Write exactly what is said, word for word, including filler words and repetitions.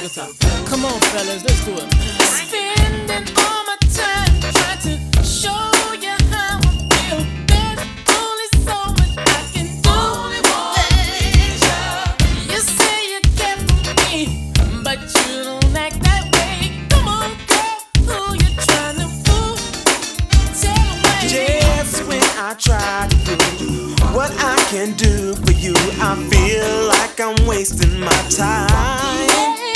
take us out. Come on, fellas, let's do it. Spending all my time trying to show you how I feel. There's only so much I can do. Only one pleasure. You say you care for me, but you don't act that way. Come on, girl, who you trying to fool? Tell me. Just when I try to do what I can do for you, I feel like I'm wasting my time.